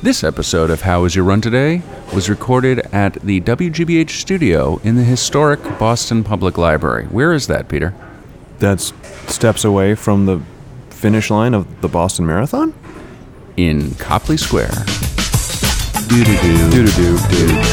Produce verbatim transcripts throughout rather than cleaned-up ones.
This episode of How Was Your Run Today was recorded at the W G B H studio in the historic Boston Public Library. Where is that, Peter? That's steps away from the finish line of the Boston Marathon? In Copley Square. Doo-doo-doo. Doo-doo-doo.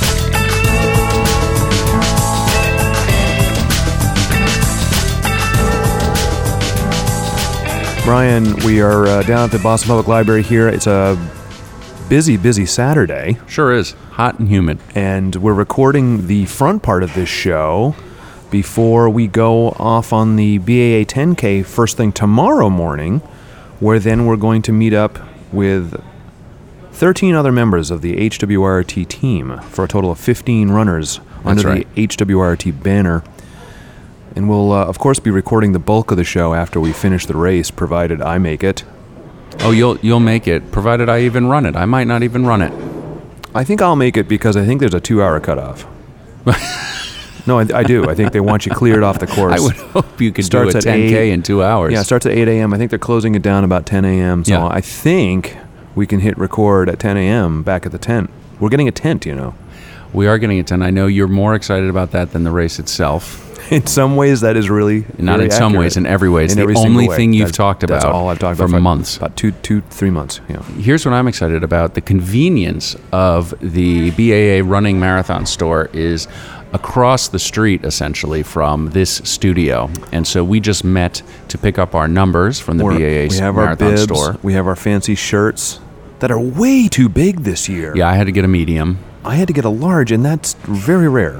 Brian, we are uh, down at the Boston Public Library here. It's a busy, busy Saturday. Sure is. Hot and humid. And we're recording the front part of this show before we go off on the B A A ten K first thing tomorrow morning, where then we're going to meet up with thirteen other members of the H W R T team for a total of fifteen runners under That's right. the H W R T banner. And we'll, uh, of course, be recording the bulk of the show after we finish the race, provided I make it. Oh, you'll you'll make it, provided I even run it. I might not even run it. I think I'll make it because I think there's a two-hour cutoff. No, I, I do. I think they want you cleared off the course. I would hope you could Starts do a at ten K eight. in two hours. Yeah, it starts at eight a.m. I think they're closing it down about ten a.m. So Yeah. I think we can hit record at ten a.m. back at the tent. We're getting a tent, you know. We are getting a ten. I know you're more excited about that than the race itself. In some ways, that is really Not very in some accurate. ways, in every way. It's In the every single only way. thing you've That's- talked about That's all I've talked for about months. About two, two, three months. Yeah. Here's what I'm excited about. The convenience of the B A A running marathon store is across the street, essentially, from this studio. And so we just met to pick up our numbers from the We're- B A A we have our marathon bibs. store. We have our fancy shirts that are way too big this year. Yeah, I had to get a medium. I had to get a large, and that's very rare.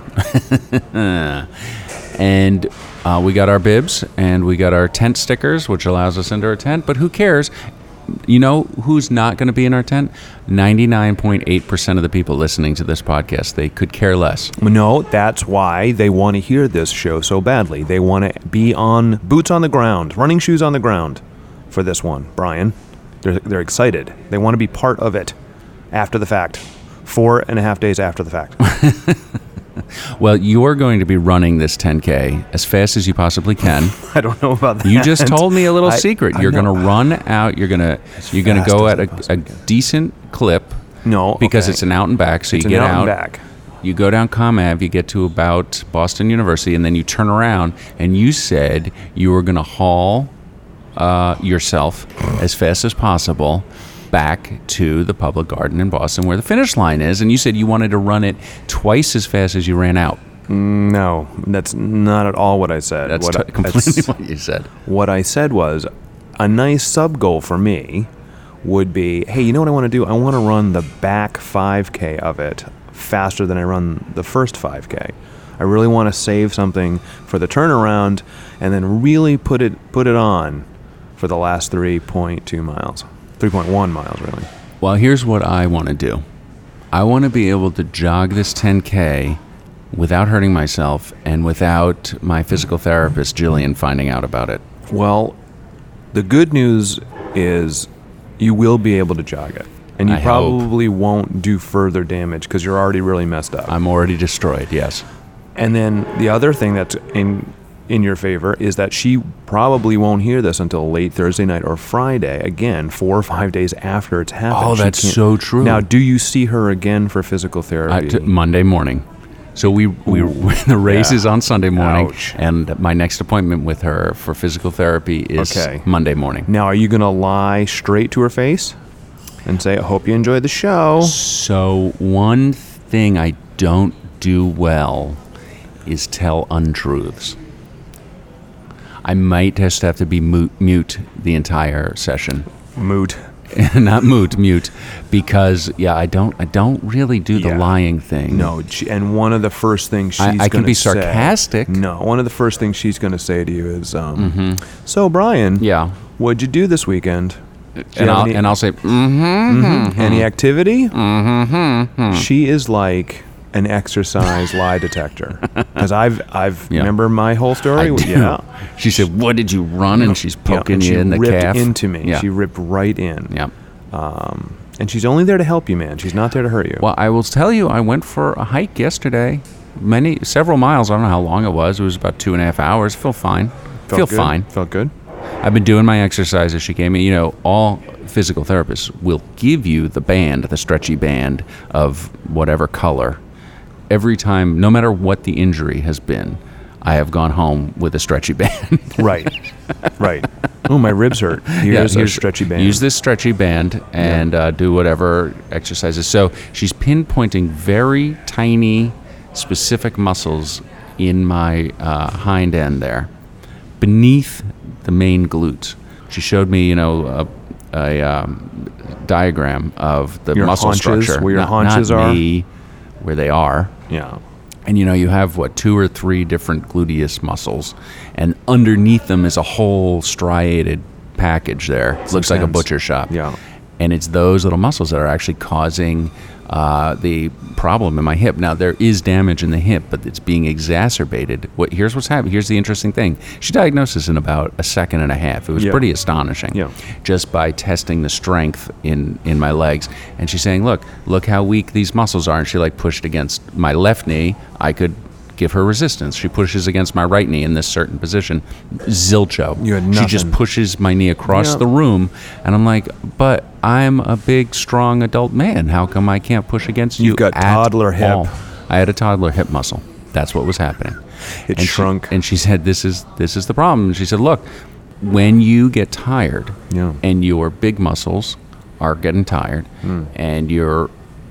And uh, we got our bibs, and we got our tent stickers, which allows us into our tent. But who cares? You know who's not going to be in our tent? ninety-nine point eight percent of the people listening to this podcast. They could care less. No, that's why they want to hear this show so badly. They want to be on boots on the ground, running shoes on the ground for this one, Brian. They're, they're excited. They want to be part of it after the fact. Four and a half days after the fact. Well, you're going to be running this ten K as fast as you possibly can. I don't know about that. You just told me a little I- secret. I You're know. going to run out. You're going to you're going to fast go as at I a, possibly a decent clip No, because okay. it's an out and back. So It's you an get out out. and back. You go down Com Ave, you get to about Boston University, and then you turn around, and you said you were going to haul uh, yourself as fast as possible back to the Public Garden in Boston where the finish line is, and you said you wanted to run it twice as fast as you ran out. No, that's not at all what I said. That's what t- I, completely that's- what you said. What I said was a nice sub goal for me would be, hey, you know what I want to do? I want to run the back five K of it faster than I run the first five K. I really want to save something for the turnaround and then really put it put it on for the last three point two miles. three point one miles, really. Well, here's what I want to do. I want to be able to jog this ten K without hurting myself and without my physical therapist, Jillian, finding out about it. Well, the good news is you will be able to jog it. And you I probably won't do further damage because you're already really messed up. I'm already destroyed, yes. And then the other thing that's in in your favor is that she probably won't hear this until late Thursday night or Friday, again, four or five days after it's happened. Oh, She that's can't- so true. Now, do you see her again for physical I, therapy? t- Monday morning. So we, we the race Yeah. is on Sunday morning, Ouch. and my next appointment with her for physical therapy is Okay. Monday morning. Now, are you going to lie straight to her face and say, I hope you enjoyed the show? So one thing I don't do well is tell untruths. I might just have to be mute, mute the entire session. Moot. Not mute, mute, because yeah, I don't, I don't really do the Yeah. lying thing. No, she, and one of the first things she's I- I going can to be say... sarcastic. No, one of the first things she's going to say to you is, um, so, Brian, Yeah, what'd you do this weekend? Do you and have I'll, any- and I'll say, mm-hmm. Any activity? Mm-hmm. She is like an exercise lie detector. Because I've, I've Yeah. remember my whole story? I do. Yeah. She said, "What did you run?" And she's Yeah, poking and you she in the ripped calf. into me. Yeah. She ripped right in. yeah. Um, and she's only there to help you, man. She's not there to hurt you. Well, I will tell you, I went for a hike yesterday, many several miles. I don't know how long it was. It was about two and a half hours. Feel fine. Felt Feel good? fine. Felt good? I've been doing my exercises she gave me. You know, all physical therapist will give you the band, the stretchy band of whatever color. Every time, no matter what the injury has been, I have gone home with a stretchy band. Right, right. Oh, my ribs hurt. Here's Yeah, a stretchy band. Use this stretchy band and uh, do whatever exercises. So she's pinpointing very tiny, specific muscles in my uh, hind end there, beneath the main glutes. She showed me, you know, a, a um, diagram of the Your muscle haunches, structure. where your not, haunches not are? me, where they are. Yeah. And, you know, you have, what, two or three different gluteus muscles, and underneath them is a whole striated package there. It looks like a sense. butcher shop. Yeah. And it's those little muscles that are actually causing uh, the problem in my hip. Now, there is damage in the hip, but it's being exacerbated. What, here's what's happening. Here's the interesting thing. She diagnosed this in about a second and a half. It was Yeah. pretty astonishing. Yeah. Just by testing the strength in, in my legs. And she's saying, look, look how weak these muscles are. And she like pushed against my left knee. I could give her resistance. She pushes against my right knee in this certain position. Zilcho. You had She just nothing. pushes my knee across Yeah. the room. And I'm like, but I'm a big, strong adult man. How come I can't push against you? You've got at toddler hip. all? I had a toddler hip muscle. That's what was happening. It and she- shrunk. and she said, this is this is the problem. And she said, look, when you get tired Yeah. and your big muscles are getting tired Mm. and you're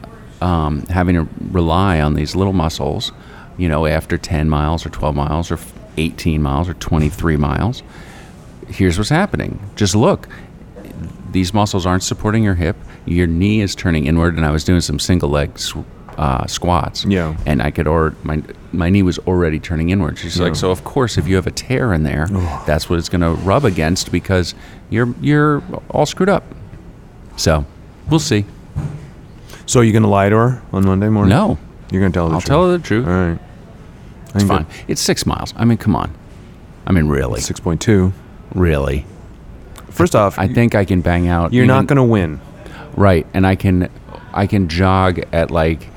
um, having to rely on these little muscles, you know, after ten miles or twelve miles or eighteen miles or twenty-three miles, here's what's happening. Just look. These muscles aren't supporting your hip. Your knee is turning inward, and I was doing some single leg sw- uh, squats. Yeah. And I could, or my my knee was already turning inward. She's Yeah. like, so of course, if you have a tear in there, that's what it's going to rub against because you're you're all screwed up. So, we'll see. So are you going to lie to her on Monday morning? No, You're going to tell her the I'll truth? tell her the truth. All right. It's fine. It's six miles. I mean, come on. I mean, really, six point two. really. First off, I think I can bang out. you're not even- going to win. right, and I can, I can jog at like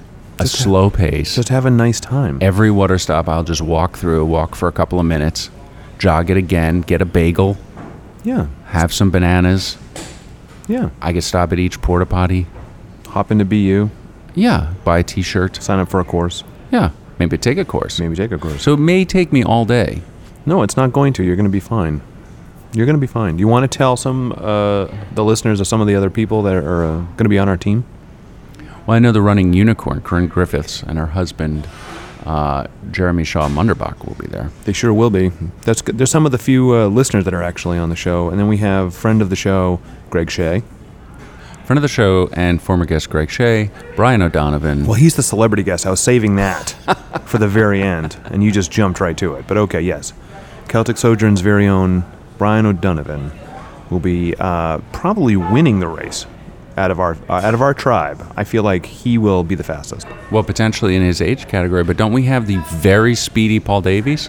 a Just ha- slow pace. Just have a nice time. Every water stop, I'll just walk through, walk for a couple of minutes, jog it again, get a bagel, Yeah. have some bananas. Yeah. I could stop at each porta potty. Hop into B U. Yeah, buy a T-shirt. Sign up for a course. Yeah, maybe take a course. Maybe take a course. So it may take me all day. No, it's not going to. You're going to be fine. You're going to be fine. Do you want to tell some uh, the listeners of some of the other people that are uh, going to be on our team? Well, I know the running unicorn, Corinne Griffiths, and her husband, uh, Jeremy Shaw Munderbach, will be there. They sure will be. That's good. There's some of the few uh, listeners that are actually on the show, and then we have friend of the show, Greg Shea. Friend of the show and former guest Greg Shea, Brian O'Donovan. Well, he's the celebrity guest. I was saving that for the very end, and you just jumped right to it. But okay, yes. Celtic Sojourn's very own Brian O'Donovan will be uh, probably winning the race out of our uh, out of our tribe. I feel like he will be the fastest. Well, potentially in his age category, but don't we have the very speedy Paul Davies?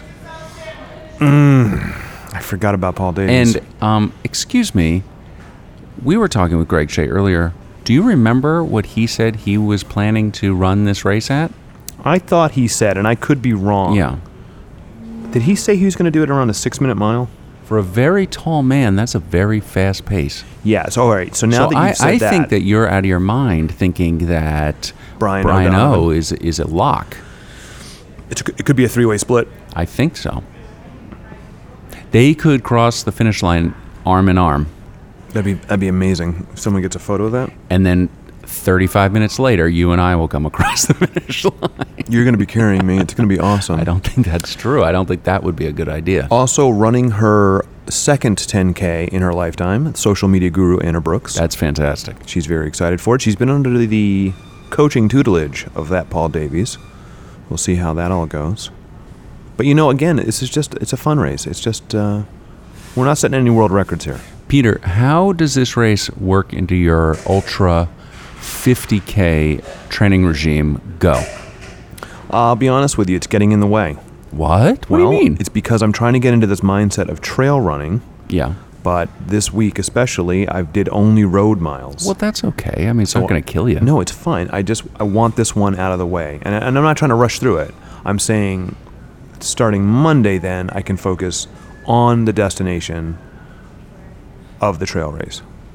I forgot about Paul Davies. And, um, excuse me, we were talking with Greg Shea earlier. Do you remember what he said he was planning to run this race at? I thought he said, and I could be wrong. Yeah. Did he say he was going to do it around a six-minute mile? For a very tall man, that's a very fast pace. Yes. All right. So now so that I, you've said I that, think that you're out of your mind thinking that Brian Brian O O'Donovan. is is a lock. it's, it could be a three-way split. I think so. They could cross the finish line arm in arm, That'd be that'd be amazing. If someone gets a photo of that, and then thirty-five minutes later, you and I will come across the finish line. you're going to be carrying me. It's going to be awesome. I don't think that's true. I don't think that would be a good idea. Also running her second ten K in her lifetime, social media guru Anna Brooks. That's fantastic. She's very excited for it. She's been under the coaching tutelage of that Paul Davies. We'll see how that all goes. But you know, again, this is just, it's a fun race. It's just, uh, we're not setting any world records here. Peter, how does this race work into your ultra fifty K training regime go? I'll be honest with you, it's getting in the way. What? What well, do you mean? It's because I'm trying to get into this mindset of trail running, Yeah. but this week especially, I did only road miles. Well, that's okay. I mean, it's So- not going to kill you. No, it's fine. I just I want this one out of the way, and, and I'm not trying to rush through it. I'm saying, starting Monday, then I can focus on the destination of the trail race.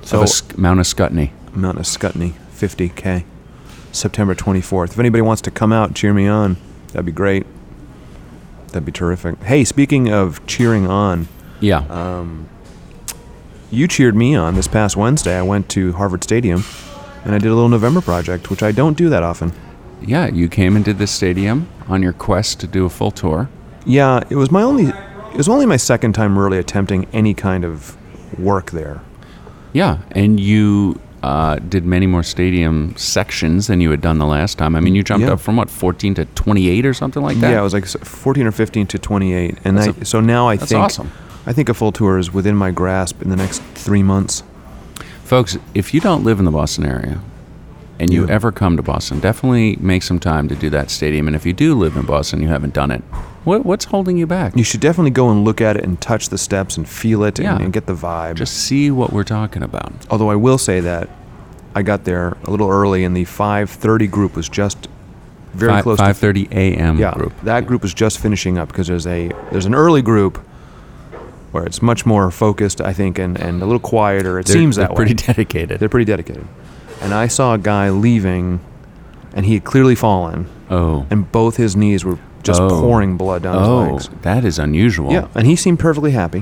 So of a Sc- Mount Ascutney. Mount Ascutney, fifty K, September twenty-fourth. If anybody wants to come out, cheer me on. That'd be great. That'd be terrific. Hey, speaking of cheering on, Yeah. um, you cheered me on this past Wednesday. I went to Harvard Stadium, and I did a little November project, which I don't do that often. Yeah, you came and did the stadium on your quest to do a full tour. Yeah, it was my only. It was only my second time really attempting any kind of work there. Yeah, and you uh, did many more stadium sections than you had done the last time. I mean, you jumped Yeah. up from what, fourteen to twenty-eight or something like that? Yeah, it was like fourteen or fifteen to twenty-eight, and That's I, a- so now I that's think awesome. I think a full tour is within my grasp in the next three months. Folks, if you don't live in the Boston area and you Yeah. ever come to Boston, definitely make some time to do that stadium. And if you do live in Boston, you haven't done it, what, what's holding you back? You should definitely go and look at it and touch the steps and feel it and, Yeah. and get the vibe. Just see what we're talking about. Although I will say that I got there a little early, and the five thirty group was just very Fi- close. five to thirty a.m. yeah, group. that group was just finishing up because there's a there's an early group where it's much more focused, I think, and, and a little quieter. It They're- seems they're that pretty way. dedicated. They're pretty dedicated. And I saw a guy leaving, and he had clearly fallen, Oh. and both his knees were just Oh. pouring blood down his Oh, legs. that is unusual. Yeah, and he seemed perfectly happy.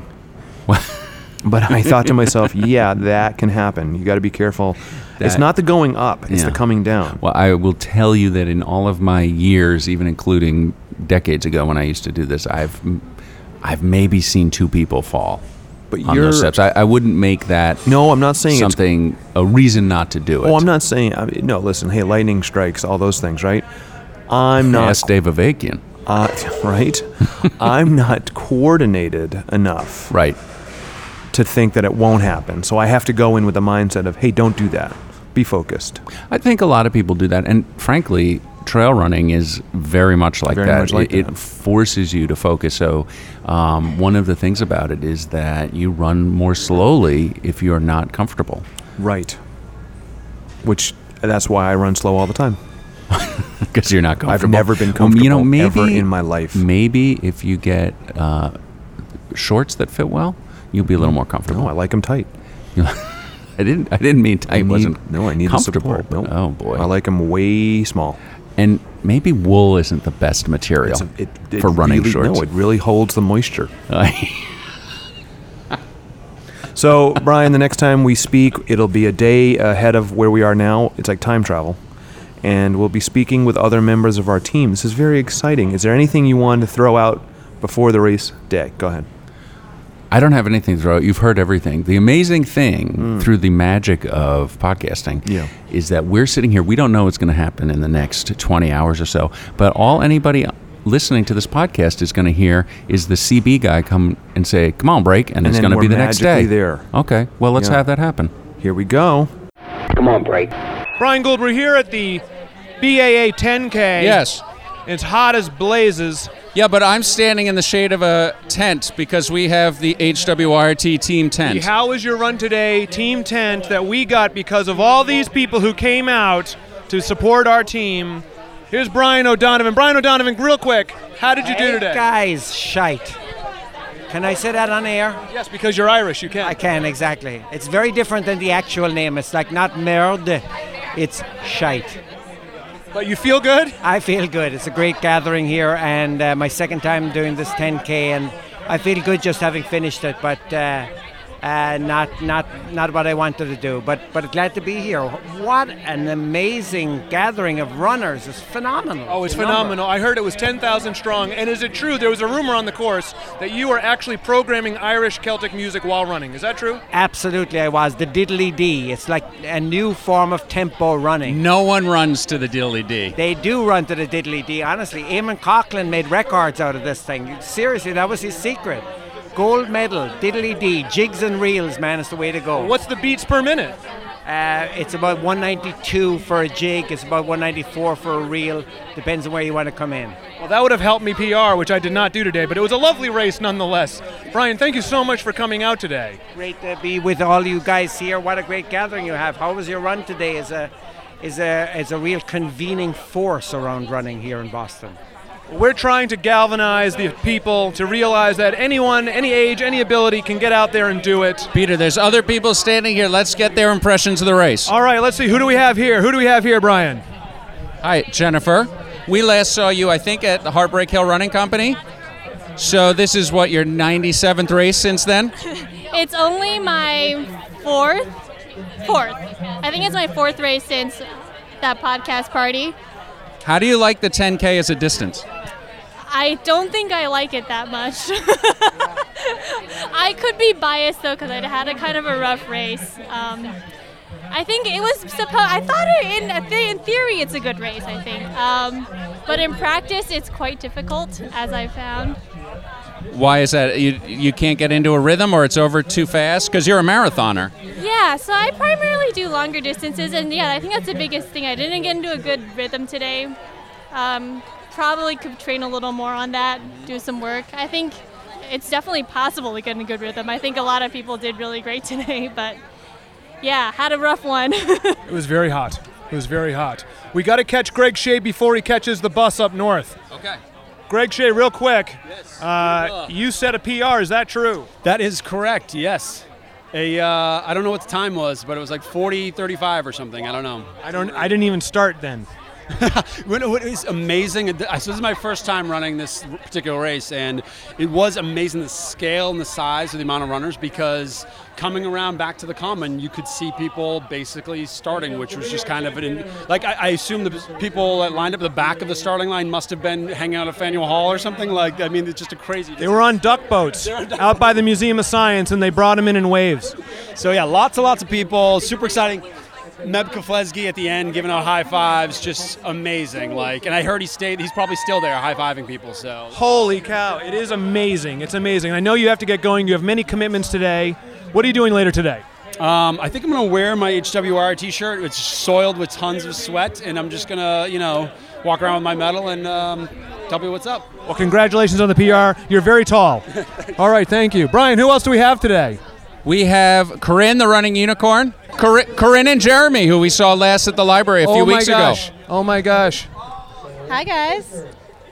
But I thought to myself, yeah, that can happen. You got to be careful. It's That- not the going up; it's Yeah. the coming down. Well, I will tell you that in all of my years, even including decades ago when I used to do this, I've I've maybe seen two people fall But on you're those steps. I, I wouldn't make that no, I'm not saying it's. something a reason not to do it. Oh, I'm not saying. I mean, no, listen. Hey, lightning strikes, all those things, right? I'm not. Ask Dave Avakian. Uh, right? I'm not coordinated enough Right. to think that it won't happen. So I have to go in with the mindset of, hey, don't do that. Be focused. I think a lot of people do that, and frankly, trail running is very much like Very that. much like it, that. it forces you to focus. So, um, one of the things about it is that you run more slowly if you're not comfortable. Right. Which that's why I run slow all the time. Because you're not comfortable. I've never been Um, comfortable you know, maybe, ever in my life. Maybe if you get uh, shorts that fit well, you'll be a little more comfortable. No, I like them tight. I didn't. I didn't mean tight I need- wasn't no, I need the comfortable. support. No. Oh boy. I like them way small. And maybe wool isn't the best material It's a- it- it for running really- shorts. No, it really holds the moisture. So, Brian, the next time we speak, it'll be a day ahead of where we are now. It's like time travel. And we'll be speaking with other members of our team. This is very exciting. Is there anything you want to throw out before the race day? Go ahead. I don't have anything to throw out. You've heard everything. The amazing thing through the magic of podcasting Yeah. is that we're sitting here. We don't know what's going to happen in the next twenty hours or so. But all anybody listening to this podcast is going to hear is the C B guy come and say, "Come on, break," and, And it's then going to we're be the next day. magically there. Okay. Well, let's Yeah. have that happen. Here we go. Come on, break. Brian Gould, we're here at the B A A ten K. Yes. It's hot as blazes. Yeah, but I'm standing in the shade of a tent because we have the H W R T team tent. How was your run today, team tent, that we got because of all these people who came out to support our team? Here's Brian O'Donovan. Brian O'Donovan, real quick, how did you do Hey, today? guys, shite. Can I say that on air? Yes, because you're Irish, you can. I can, exactly. It's very different than the actual name. It's like not merde, it's shite. But you feel good? I feel good. It's a great gathering here, and uh, my second time doing this ten K, and I feel good just having finished it, but uh, uh, not not not what I wanted to do. But but glad to be here. What an amazing gathering of runners! It's phenomenal. Oh, it's The number. phenomenal. I heard it was ten thousand strong. And is it true, there was a rumor on the course that you are actually programming Irish Celtic music while running. Is that true? Absolutely, I was. The diddly dee. It's like a new form of tempo running. No one runs to the dilly D. They do run to the diddly dee. Honestly, Eamon Coughlin made records out of this thing. Seriously, that was his secret. Gold medal, diddly dee, jigs and reels, man, is the way to go. What's the beats per minute? Uh, it's about one ninety-two for a jig. It's about one ninety-four for a reel. Depends on where you want to come in. Well, that would have helped me P R, which I did not do today, but it was a lovely race nonetheless. Brian, thank you so much for coming out today. Great to be with all you guys here. What a great gathering you have. How was your run today? Is a is a is a real convening force around running here in Boston. We're trying to galvanize the people to realize that anyone, any age, any ability can get out there and do it. Peter, there's other people standing here. Let's get their impressions of the race. All right, let's see. Who do we have here? Who do we have here, Brian? Hi, Jennifer. We last saw you, I think, at the Heartbreak Hill Running Company. So this is, what, your ninety-seventh race since then? It's only my fourth. Fourth. I think it's my fourth race since that podcast party. How do you like the ten K as a distance? I don't think I like it that much. I could be biased, though, because I had a kind of a rough race. Um, I think it was supposed. I thought it, in in theory it's a good race. I think, um, but in practice it's quite difficult, as I found. Why is that? You you can't get into a rhythm, or it's over too fast? Because you're a marathoner. Yeah, so I primarily do longer distances, and yeah, I think that's the biggest thing. I didn't get into a good rhythm today. Um, probably could train a little more on that, do some work. I think it's definitely possible to get in a good rhythm. I think a lot of people did really great today, but yeah, had a rough one. It was very hot. It was very hot. We got to catch Greg Shea before he catches the bus up north. Okay. Greg Shea, real quick. Yes. Uh, you set a P R. Is that true? That is correct, yes. A, uh, I don't know what the time was, but it was like forty thirty-five or something. I don't know. I don't. I didn't even start then. It was amazing. So this is my first time running this particular race, and it was amazing, the scale and the size of the amount of runners, because coming around back to the common, you could see people basically starting, which was just kind of an, like, I, I assume the people that lined up at the back of the starting line must have been hanging out at Faneuil Hall or something. Like, I mean, it's just a crazy. They were on duck boats on duck out by the Museum of Science, and they brought them in in waves. So yeah, lots and lots of people, super exciting. Meb Keflezighi at the end giving out high fives, just amazing. Like, and I heard he stayed. He's probably still there, high fiving people. So holy cow, it is amazing. It's amazing. I know you have to get going. You have many commitments today. What are you doing later today? Um, I think I'm gonna wear my H W R T-shirt. It's soiled with tons of sweat, and I'm just gonna, you know, walk around with my medal and um, tell people what's up. Well, congratulations on the P R. You're very tall. All right, thank you, Brian. Who else do we have today? We have Corinne, the running unicorn. Cor- Corinne and Jeremy, who we saw last at the library a few oh weeks my gosh. ago. Oh my gosh. Hi guys.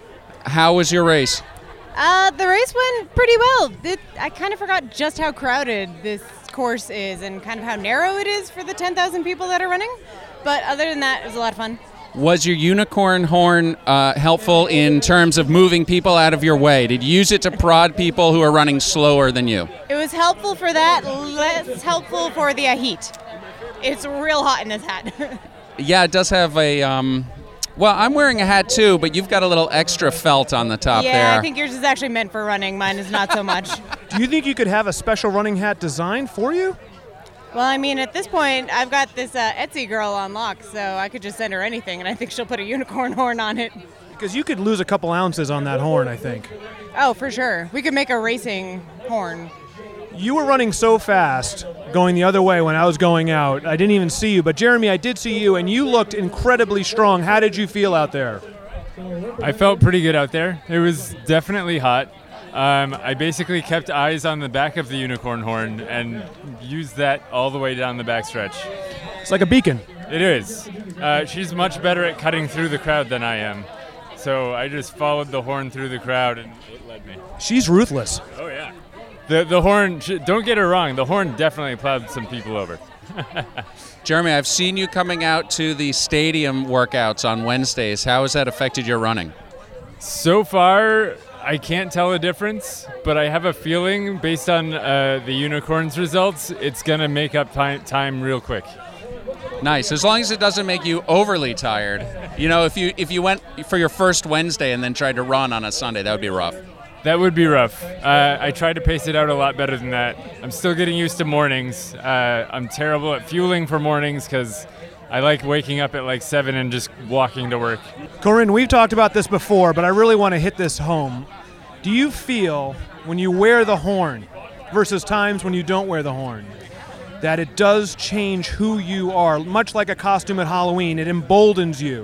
How was your race? Uh, the race went pretty well. It, I kind of forgot just how crowded this course is and kind of how narrow it is for the ten thousand people that are running. But other than that, it was a lot of fun. Was your unicorn horn uh, helpful in terms of moving people out of your way? Did you use it to prod people who are running slower than you? It was helpful for that, less helpful for the uh, heat. It's real hot in this hat. Yeah, it does have a... Um, well, I'm wearing a hat too, but you've got a little extra felt on the top yeah, there. Yeah, I think yours is actually meant for running. Mine is not so much. Do you think you could have a special running hat designed for you? Well, I mean, at this point, I've got this uh, Etsy girl on lock, so I could just send her anything, and I think she'll put a unicorn horn on it. Because you could lose a couple ounces on that horn, I think. Oh, for sure. We could make a racing horn. You were running so fast going the other way when I was going out. I didn't even see you, but Jeremy, I did see you, and you looked incredibly strong. How did you feel out there? I felt pretty good out there. It was definitely hot. Um, I basically kept eyes on the back of the unicorn horn and used that all the way down the backstretch. It's like a beacon. It is. Uh, she's much better at cutting through the crowd than I am. So I just followed the horn through the crowd and it led me. She's ruthless. Oh, yeah. The the horn, don't get her wrong, the horn definitely plowed some people over. Jeremy, I've seen you coming out to the stadium workouts on Wednesdays. How has that affected your running? So far, I can't tell a difference, but I have a feeling based on uh, the unicorns results, it's going to make up time, time real quick. Nice, as long as it doesn't make you overly tired. You know, if you if you went for your first Wednesday and then tried to run on a Sunday, that would be rough. That would be rough. Uh, I tried to pace it out a lot better than that. I'm still getting used to mornings. Uh, I'm terrible at fueling for mornings because I like waking up at like seven and just walking to work. Corinne, we've talked about this before, but I really want to hit this home. Do you feel when you wear the horn versus times when you don't wear the horn that it does change who you are? Much like a costume at Halloween, it emboldens you.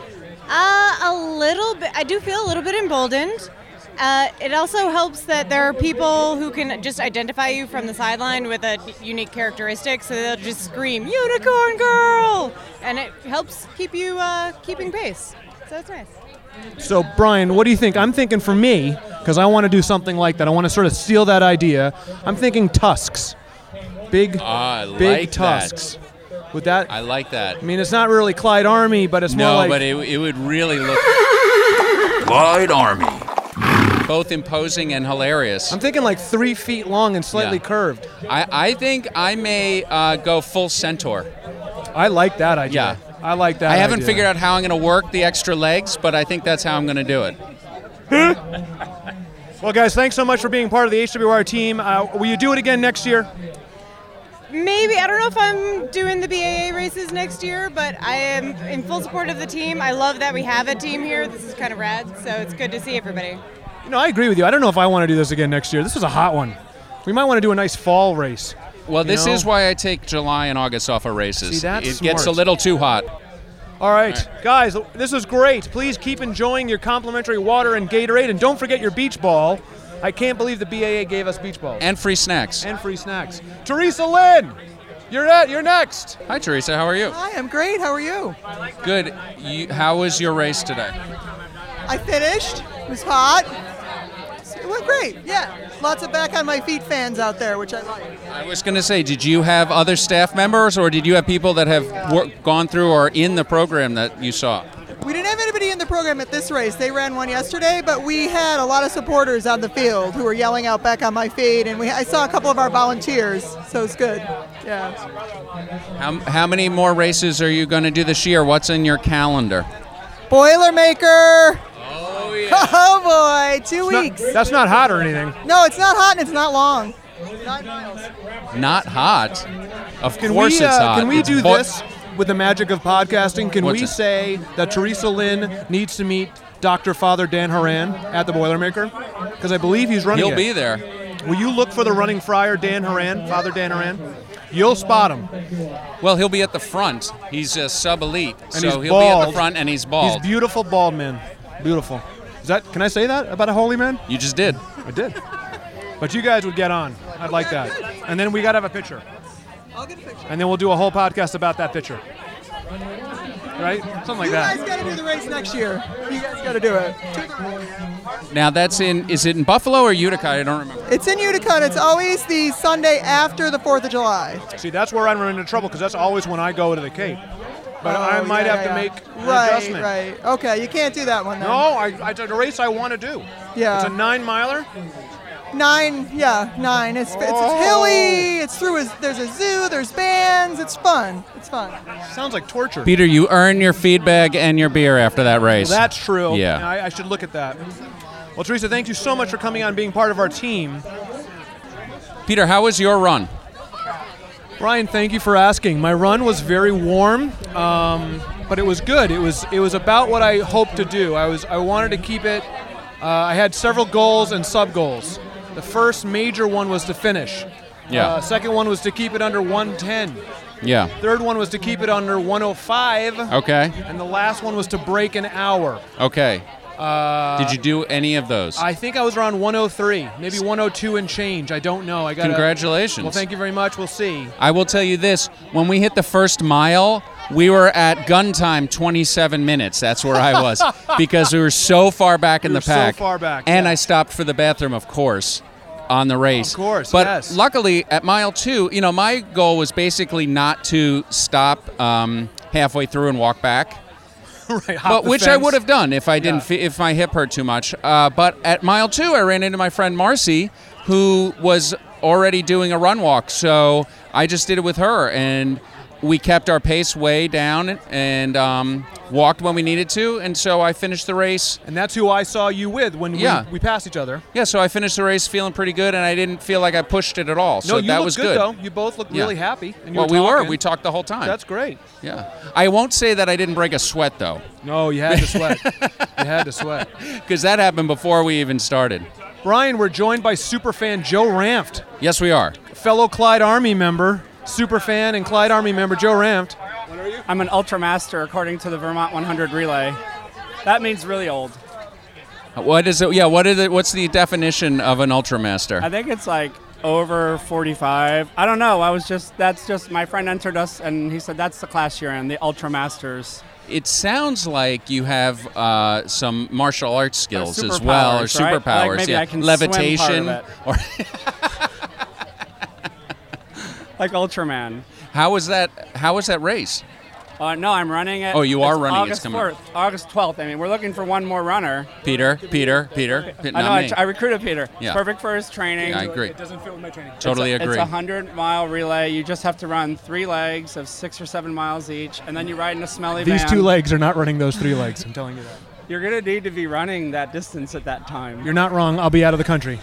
Uh, a little bit. I do feel a little bit emboldened. Uh, it also helps that there are people who can just identify you from the sideline with a unique characteristic, so they'll just scream, "Unicorn Girl!" And it helps keep you uh, keeping pace. So it's nice. So, Brian, what do you think? I'm thinking for me, because I want to do something like that. I want to sort of steal that idea. I'm thinking tusks. Big, Ah, I big like tusks. Would that? I like that. I mean, it's not really Clyde Army, but it's more No, like. but it, it would really look Clyde Army. Both imposing and hilarious. I'm thinking like three feet long and slightly Yeah. curved. I, I think I may uh, go full centaur. I like that idea. Yeah. I like that I haven't idea. figured out how I'm going to work the extra legs, but I think that's how I'm going to do it. Well, guys, thanks so much for being part of the H W R team. Uh, will you do it again next year? Maybe. I don't know if I'm doing the B A A races next year, but I am in full support of the team. I love that we have a team here. This is kind of rad, so it's good to see everybody. You know, I agree with you. I don't know if I want to do this again next year. This is a hot one. We might want to do a nice fall race. Well, You this know? is why I take July and August off of races. See, that's it gets a smart. little too hot. All right, guys, this is great. Please keep enjoying your complimentary water and Gatorade, and don't forget your beach ball. I can't believe the B A A gave us beach balls. And free snacks. And free snacks. Teresa Lynn, you're at, you're next. Hi, Teresa. How are you? Hi, I'm great. How are you? Good. You, how was your race today? I finished. It was hot. It went great. Yeah. Lots of back on my feet fans out there, which I like. I was going to say, did you have other staff members, or did you have people that have wor- gone through or in the program that you saw? We didn't have anybody in the program at this race. They ran one yesterday, but we had a lot of supporters on the field who were yelling out back on my feet, and we I saw a couple of our volunteers, so it's good. Yeah. How, how many more races are you going to do this year? What's in your calendar? Boilermaker. Oh, yeah. Oh, boy. Two It's not- weeks. that's not hot or anything. No, it's not hot and it's not long. Nine miles. Not hot. Of Can course we, it's uh, hot. Can we It's do bo- this with the magic of podcasting? Can What's we it? say that Teresa Lynn needs to meet Doctor Father Dan Haran at the Boilermaker? Because I believe he's running He'll it. be there. Will you look for the running friar Dan Haran, Father Dan Haran? You'll spot him. Well, he'll be at the front. He's a sub-elite, And so he's he'll be at bald. the front, and he's He's bald. beautiful bald man. Beautiful. Is that? Can I say that about a holy man? You just did. I did. But you guys would get on. I'd like that. And then we got to have a picture. I'll get a picture. And then we'll do a whole podcast about that picture. Right? Something like you that. guys got to do the race next year. You guys got to do it. Now that's in. Is it in Buffalo or Utica? I don't remember. It's in Utica, and it's always the Sunday after the fourth of July. See, that's where I run into trouble because that's always when I go to the Cape. But Oh, I might yeah, have yeah, to yeah. make an right, adjustment. Right, Okay, you can't do that one then. No, I, I, it's a race I want to do. Yeah. It's a nine miler. Nine, yeah, nine. It's, it's, Oh. it's hilly. It's through. A, there's a zoo. There's bands. It's fun. It's fun. Sounds like torture. Peter, you earn your feed bag and your beer after that race. Well, that's true. Yeah. I, I should look at that. Well, Teresa, thank you so much for coming on, being part of our team. Peter, how was your run? Brian, thank you for asking. My run was very warm, um, but it was good. It was it was about what I hoped to do. I was I wanted to keep it. Uh, I had several goals and sub goals. The first major one was to finish. Yeah. Uh, second one was to keep it under one ten. Yeah. Third one was to keep it under one oh five. Okay. And the last one was to break an hour. Okay. Uh, Did you do any of those? I think I was around one oh three, maybe one oh two and change. I don't know. I got. Congratulations. Well, thank you very much. We'll see. I will tell you this: when we hit the first mile, we were at gun time twenty-seven minutes. That's where I was because we were so far back in We the were so pack. far back, And yeah. I stopped for the bathroom, of course, on the race. Of course, But yes. luckily, at mile two, you know, my goal was basically not to stop um, halfway through and walk back. Right, hop But the which I fence. would have done if I didn't, Yeah. fe- if my hip hurt too much. Uh, but at mile two, I ran into my friend Marcy, who was already doing a run walk. So I just did it with her, and we kept our pace way down and um, walked when we needed to. And so I finished the race. And that's who I saw you with when Yeah. we, we passed each other. Yeah, so I finished the race feeling pretty good, and I didn't feel like I pushed it at all. So no, you that looked was good, though. You both looked Yeah. really happy. And you Well, were we were. talking. We talked the whole time. That's great. Yeah. I won't say that I didn't break a sweat, though. No, you had to sweat. You had to sweat. Because that happened before we even started. Brian, we're joined by superfan Joe Ramft, Yes, we are. fellow Clyde Army member, superfan and Clyde Army member Joe Ramft. I'm an Ultramaster according to the Vermont one hundred relay. That means really old. What is it? Yeah, what is it? What's the definition of an Ultramaster? I think it's like over forty-five. I don't know. I was just, that's just, my friend entered us and he said, that's the class you're in, the Ultra Masters. It sounds like you have uh, some martial arts skills as well, or superpowers. superpowers. Like maybe yeah. I can Levitation. swim part of it. Or like Ultraman. How was that? How was that race? Uh, no, I'm running it. Oh, you are it's running it. August It's coming up. fourth, August twelfth. I mean, we're looking for one more runner. Peter, Peter, Peter. P- I not know. I, me. tr- I recruited Peter. Yeah. It's perfect for his training. Yeah, I agree. It doesn't fit with my training. Totally it's a, agree. It's a hundred mile relay. You just have to run three legs of six or seven miles each, and then you ride in a smelly These van. two legs are not running those three legs. I'm telling you that. You're gonna need to be running that distance at that time. You're not wrong. I'll be out of the country.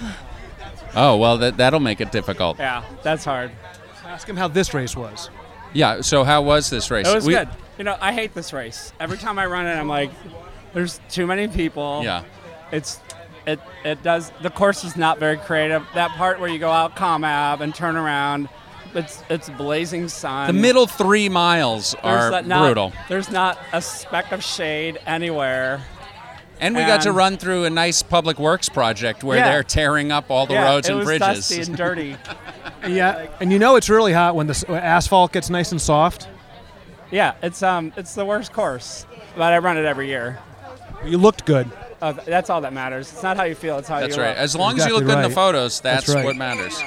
Oh well, that that'll make it difficult. Yeah, that's hard. Ask him how this race was. Yeah. So how was this race? It was We- good. You know, I hate this race. Every time I run it, I'm like, there's too many people. Yeah. It's, it, it does, the course is not very creative. That part where you go out Comm and turn around, it's, it's blazing sun. The middle three miles There's are not- not- brutal. There's not a speck of shade anywhere. And we got to And- run through a nice public works project where Yeah. they're tearing up all the Yeah, roads it and was bridges. dusty and dirty. Yeah, and you know it's really hot when the s- when asphalt gets nice and soft. Yeah, it's um, it's the worst course, but I run it every year. You looked good. Uh, that's all that matters. It's not how you feel; it's how That's you right. look. As long as you Exactly look good in right. the photos, that's, That's right. what matters.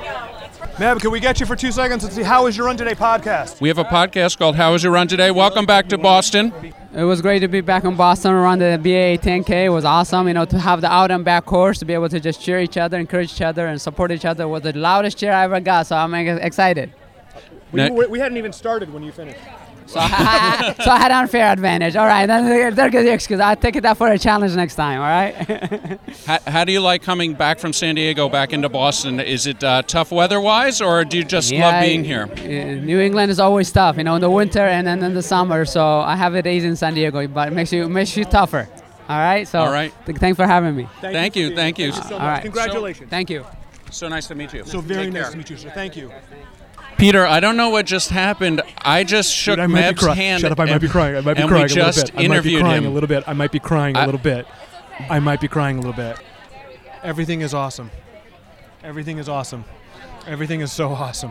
Mab, can we get you for two seconds and see how is your Run Today podcast? We have a podcast called How Was Your Run Today? Welcome back to Boston. It was great to be back in Boston around the B A ten K. It was awesome, you know, to have the out and back course, to be able to just cheer each other, encourage each other, and support each other was the loudest cheer I ever got, so I'm ex- excited. We, we, we hadn't even started when you finished. So I, so I had unfair advantage. All right, then there goes the excuse. I'll take it up for a challenge next time, all right? How, how do you like coming back from San Diego back into Boston? Is it uh, tough weather-wise, or do you just Yeah, love being I- here? uh, New England is always tough, you know, in the winter and then in the summer, so I have it easy in San Diego, but it makes you, makes you tougher. All right, so All right. th- thanks for having me. Thank you, thank you. Thank you so All much. right. Congratulations. Thank you. So nice to meet you. So very Take nice care. to meet you, sir. Thank you. Peter, I don't know what just happened. I just shook Dude, I might be Meb's cry- hand. Shut up, I might and- be crying. I might be and crying we a little just bit. I might be interviewed crying him. a little bit. I might be crying a I- little bit. I might be crying a little bit. Everything is awesome. Everything is awesome. Everything is so awesome.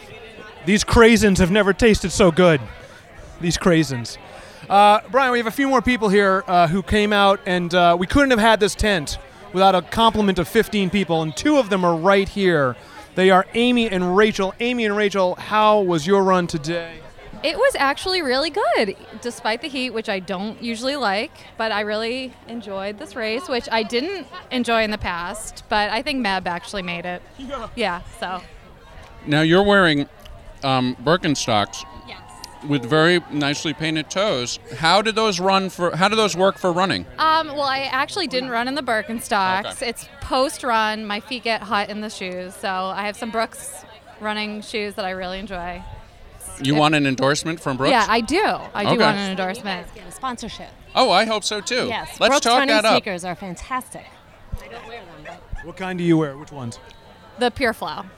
These craisins have never tasted so good. These craisins. Uh, Brian, we have a few more people here uh, who came out, and uh, we couldn't have had this tent without a complement of fifteen people, and two of them are right here. They are Amy and Rachel. Amy and Rachel, how was your run today? It was actually really good, despite the heat, which I don't usually like, but I really enjoyed this race, which I didn't enjoy in the past, but I think Meb actually made it. Yeah. Yeah, so. Now you're wearing um, Birkenstocks with very nicely painted toes. How did those run for? How do those work for running? Um, well, I actually didn't run in the Birkenstocks. Okay. It's post-run. My feet get hot in the shoes, so I have some Brooks running shoes that I really enjoy. You want an endorsement from Brooks? Yeah, I do. I do Okay. want an endorsement. Get a sponsorship. Oh, I hope so too. Yes, Let's Brooks talk running that up. sneakers are fantastic. I don't wear them, but What kind do you wear? Which ones? The Pure Flow.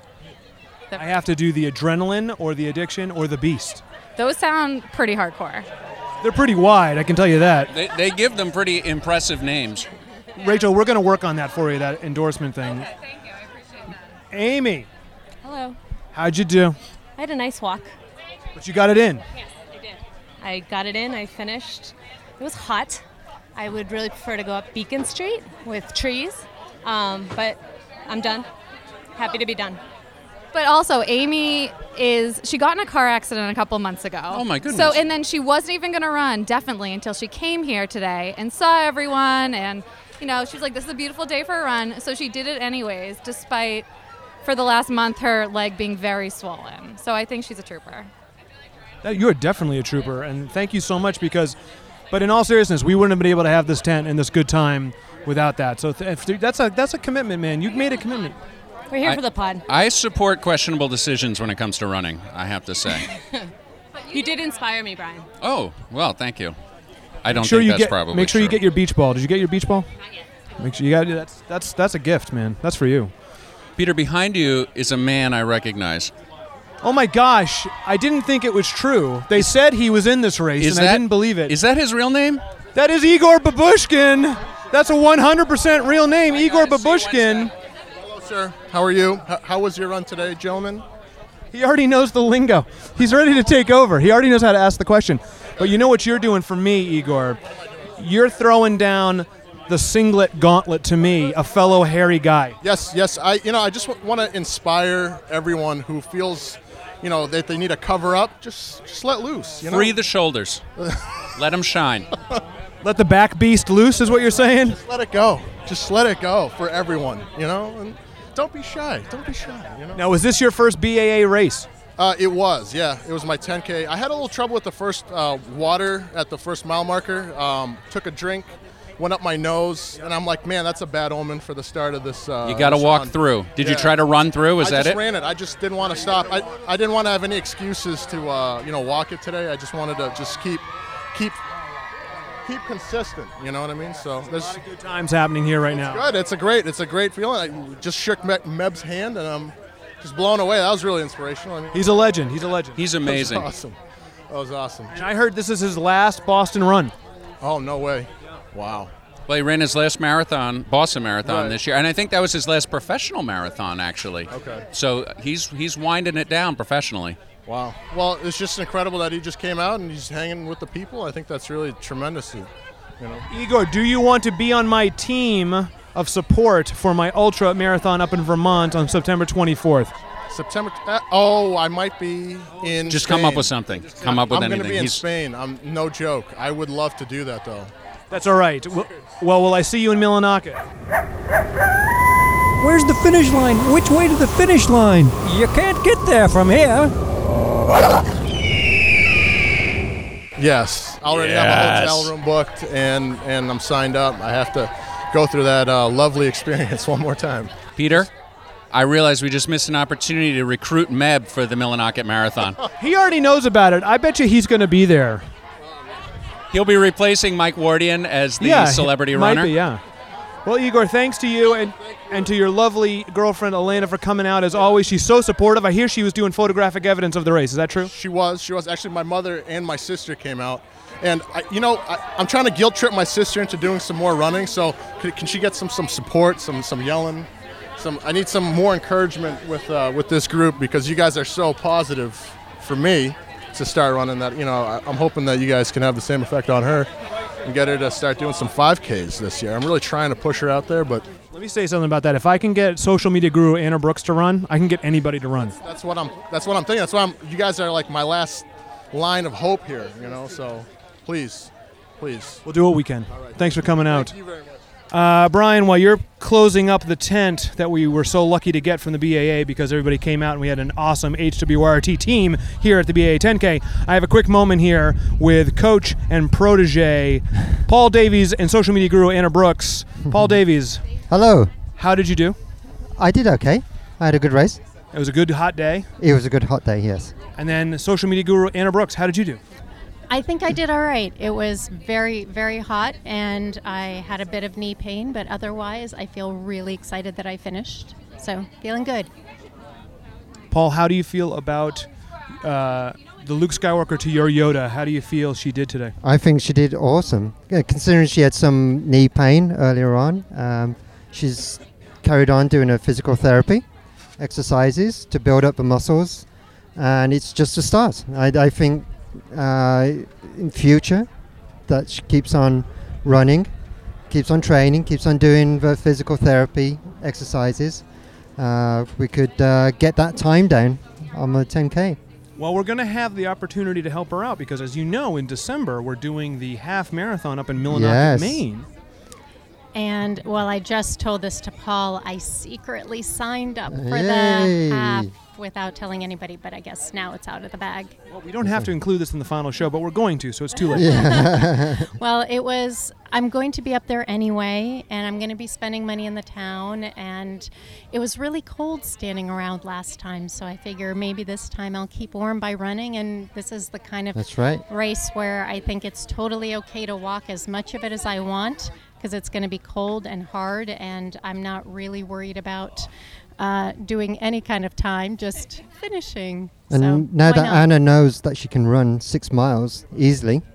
I have to do the adrenaline or the addiction or the beast. Those sound pretty hardcore. They're pretty wide, I can tell you that. They, they give them pretty impressive names. Rachel, we're going to work on that for you, that endorsement thing. Thank you. I appreciate it. Amy, hello. how'd you do? I had a nice walk. But you got it in. Yes, I did. I got it in. I finished. It was hot. I would really prefer to go up Beacon Street with trees, um, but I'm done. Happy to be done. But also, Amy is, she got in a car accident a couple months ago. Oh, my goodness. So, and then she wasn't even going to run, definitely, until she came here today and saw everyone. And, you know, she was like, this is a beautiful day for a run. So she did it anyways, despite, for the last month, her leg being very swollen. So I think she's a trooper. That- You're definitely a trooper, and thank you so much because, but in all seriousness, we wouldn't have been able to have this tent and this good time without that. So th- if- that's a that's a commitment, man. You've made a commitment. We're here I- for the pod. I support questionable decisions when it comes to running, I have to say. You did inspire me, Brian. Oh, well, thank you. I don't Make sure think you that's get, probably Make sure you true. get your beach ball. Did you get your beach ball? Not yet. Make sure you got that's that's that's a gift, man. That's for you. Peter, behind you is a man I recognize. Oh my gosh, I didn't think it was true. They said he was in this race, Is and that- I didn't believe it. Is that his real name? That is Igor Babushkin. That's a one hundred percent real name, Igor Babushkin. sir. How are you? H- how was your run today, gentlemen? He already knows the lingo. He's ready to take over. He already knows how to ask the question. But you know what you're doing for me, Igor? You're throwing down the singlet gauntlet to me, a fellow hairy guy. Yes, yes. I, you know, I just w- want to inspire everyone who feels, you know, that they need a cover up. Just, just let loose. You know? Free the shoulders. Let them shine. Let the back beast loose, is what you're saying? Just let it go. Just let it go for everyone. You know, and don't be shy. Don't be shy. You know. Now, was this your first B A A race? Uh, it was, yeah. It was my ten K. I had a little trouble with the first uh, water at the first mile marker. Um, took a drink, went up my nose, and I'm like, man, that's a bad omen for the start of this. Uh, You got to this walk run. through. Did you Yeah. try to run through? Was I that just it? ran it. I just didn't want to stop. I, I didn't want to have any excuses to uh, you know walk it today. I just wanted to just keep keep keep consistent. You know what I mean? So there's a lot of good times happening here right now. Good. It's a great. It's a great feeling. I just shook Me- Meb's hand and I'm just blown away. That was really inspirational. I mean, He's a legend. He's a legend. He's that was amazing. awesome. That was awesome. And I heard this is his last Boston run. Oh no way! Wow. Well, he ran his last marathon, Boston Marathon Right. this year, and I think that was his last professional marathon, actually. Okay. So he's he's winding it down professionally. Wow. Well, it's just incredible that he just came out and he's hanging with the people. I think that's really tremendous. You know. Igor, do you want to be on my team of support for my ultra marathon up in Vermont on September twenty-fourth? September. Uh, oh, I might be in. Just Spain. come up with something. Come up with I'm anything. going to be in He's- Spain. I'm no joke. I would love to do that though. That's all right. Well, well will I see you in Millinocket? Where's the finish line? Which way to the finish line? You can't get there from here. Yes, I already Yes. have a hotel room booked and and I'm signed up. I have to go through that uh, lovely experience one more time. Peter, I realize we just missed an opportunity to recruit Meb for the Millinocket Marathon. He already knows about it. I bet you he's going to be there. He'll be replacing Mike Wardian as the yeah, celebrity might runner. Be, yeah. Well, Igor, thanks to you and, and to your lovely girlfriend Elena for coming out. As always, she's so supportive. I hear she was doing photographic evidence of the race. Is that true? She was. She was. Actually, my mother and my sister came out. And, I, you know, I, I'm trying to guilt trip my sister into doing some more running. So can, can she get some some support, some some yelling? Some. I need some more encouragement with uh, with this group because you guys are so positive for me to start running that. You know, I, I'm hoping that you guys can have the same effect on her and get her to start doing some five Ks this year. I'm really trying to push her out there, but Let me say something about that. If I can get social media guru Anna Brooks to run, I can get anybody to run. that's what I'm. That's what I'm thinking. That's why I'm. You guys are like my last line of hope here. You know, so please, please. We'll do what we can. Thanks for coming out. Thank you very much. Uh, Brian, while you're closing up the tent that we were so lucky to get from the B A A because everybody came out and we had an awesome H W R T team here at the B A A ten K, I have a quick moment here with coach and protege Paul Davies and social media guru Anna Brooks. Paul Davies. Hello. How did you do? I did okay. I had a good race. It was a good hot day. It was a good hot day, yes. And then social media guru Anna Brooks, how did you do? I think I did all right. It was very, very hot, and I had a bit of knee pain, but otherwise, I feel really excited that I finished. So, feeling good. Paul, how do you feel about uh, the Luke Skywalker to your Yoda? How do you feel she did today? I think she did awesome. Uh, considering she had some knee pain earlier on, um, she's carried on doing her physical therapy exercises to build up the muscles, and it's just a start. I, I think uh, in future that she keeps on running, keeps on training, keeps on doing the physical therapy exercises, uh, we could uh, get that time down on the ten K. Well, we're going to have the opportunity to help her out because, as you know, in December, we're doing the half marathon up in Millinocket, Yes. Maine. And while I just told this to Paul, I secretly signed up for Yay. the half without telling anybody, but I guess now it's out of the bag. Well, we don't have to include this in the final show, but we're going to, so it's too late. Yeah. Well, it was, I'm going to be up there anyway, and I'm going to be spending money in the town, and it was really cold standing around last time, so I figure maybe this time I'll keep warm by running, and this is the kind of That's right. race where I think it's totally okay to walk as much of it as I want, because it's going to be cold and hard, and I'm not really worried about uh, doing any kind of time, just finishing. And so now why that not? Anna knows that she can run six miles easily,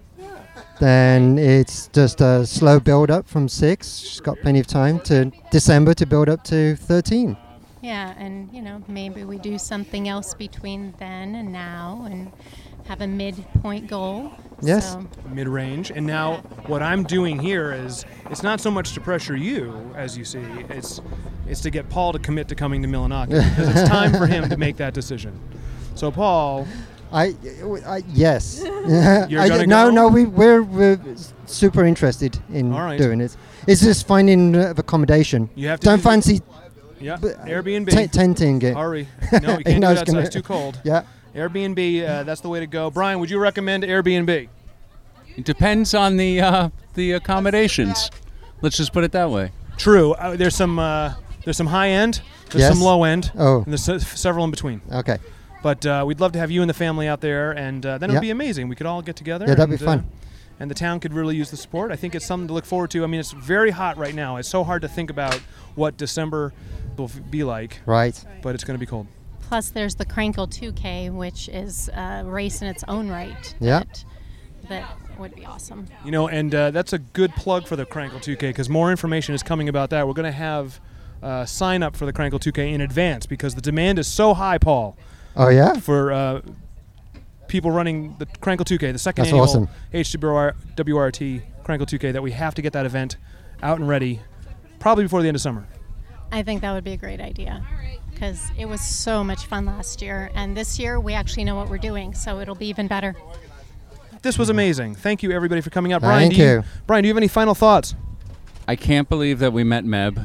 then it's just a slow build up from six. She's got plenty of time to December to build up to thirteen. Yeah, and you know, maybe we do something else between then and now, and have a midpoint goal. Yes. So. Mid-range. And now what I'm doing here is it's not so much to pressure you, as you see. It's it's to get Paul to commit to coming to Millinocket because it's time for him to make that decision. So, Paul. I, I yes. You're I, gonna no, go? no, we we're, we're super interested in All right. doing it. It's just finding uh, accommodation. You have to Don't do- fancy. Yeah. b- Airbnb. T- tenting it. Hurry. No, you can't No, do it's that. gonna- It's too cold. Yeah. Airbnb. Uh, that's the way to go. Brian, would you recommend Airbnb? It depends on the uh, the accommodations. Let's just put it that way. True. Uh, there's some uh, there's some high end. There's Yes. some low end. Oh. And there's s- several in between. Okay. But uh, we'd love to have you and the family out there, and uh, then it Yeah. would be amazing. We could all get together. Yeah, that'd be and, fun. Uh, and the town could really use the support. I think it's something to look forward to. I mean, it's very hot right now. It's so hard to think about what December will f- be like. Right. But it's going to be cold. Plus, there's the Crankle two K, which is a race in its own right. Yeah. That, that would be awesome. You know, and uh, that's a good plug for the Crankle two K because more information is coming about that. We're going to have uh, sign up for the Crankle two K in advance because the demand is so high, Paul. Oh, yeah? For uh, people running the Crankle two K, the second That's annual awesome. H W R T Crankle two K, that we have to get that event out and ready probably before the end of summer. I think that would be a great idea because it was so much fun last year, and this year we actually know what we're doing, so it'll be even better. This was amazing. Thank you, everybody, for coming out. Brian, Thank do you, you. Brian, do you have any final thoughts? I can't believe that we met Meb.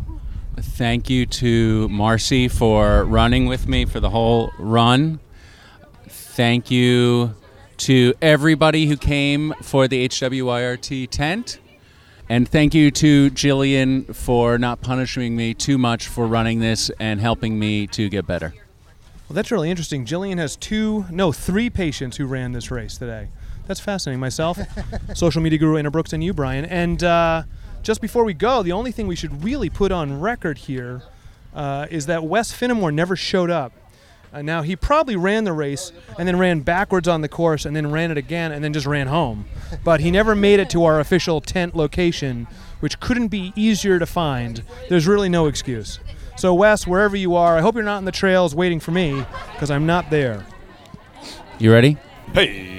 Thank you to Marcy for running with me for the whole run. Thank you to everybody who came for the H W I R T tent. And thank you to Jillian for not punishing me too much for running this and helping me to get better. Well, that's really interesting. Jillian has two, no, three patients who ran this race today. That's fascinating. Myself, social media guru Anna Brooks, and you, Brian. And uh, just before we go, the only thing we should really put on record here uh, is that Wes Finnemore never showed up. Uh, now, he probably ran the race and then ran backwards on the course and then ran it again and then just ran home. But he never made it to our official tent location, which couldn't be easier to find. There's really no excuse. So, Wes, wherever you are, I hope you're not in the trails waiting for me because I'm not there. You ready? Hey.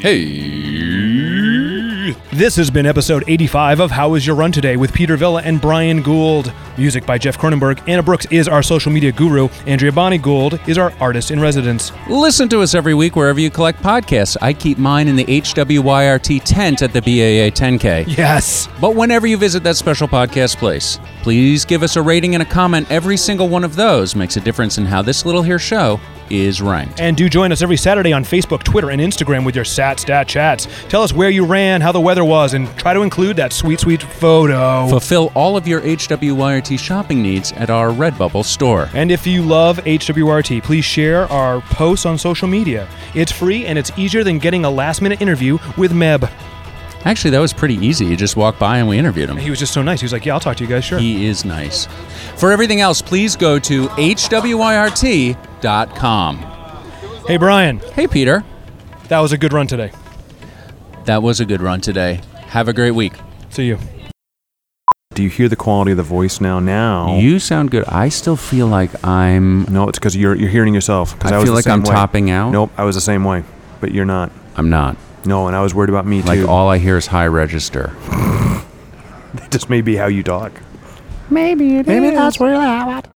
Hey. This has been episode eighty-five of How Was Your Run Today with Peter Villa and Brian Gould. Music by Jeff Cronenberg. Anna Brooks is our social media guru. Andrea Bonnie Gould is our artist in residence. Listen to us every week wherever you collect podcasts. I keep mine in the H W Y R T tent at the B A A ten K. Yes. But whenever you visit that special podcast place, please give us a rating and a comment. Every single one of those makes a difference in how this little here show is ranked. And do join us every Saturday on Facebook, Twitter, and Instagram with your Sat Stat Chats. Tell us where you ran, how the weather was, and try to include that sweet, sweet photo. Fulfill all of your H W Y R T shopping needs at our Redbubble store. And if you love H W R T, please share our posts on social media. It's free and it's easier than getting a last-minute interview with Meb. Actually, that was pretty easy. You just walked by and we interviewed him. He was just so nice. He was like, yeah, I'll talk to you guys, sure. He is nice. For everything else, please go to H W Y R T dot com. Hey, Brian. Hey, Peter. That was a good run today. That was a good run today. Have a great week. See you. Do you hear the quality of the voice now? Now You sound good. I still feel like I'm... No, it's because you're you're hearing yourself. 'Cause I I, was feel the like same I'm way. topping out. Nope, I was the same way, but you're not. I'm not. No, and I was worried about me Like too. all I hear is high register. That just may be how you talk. Maybe it Maybe is. that's where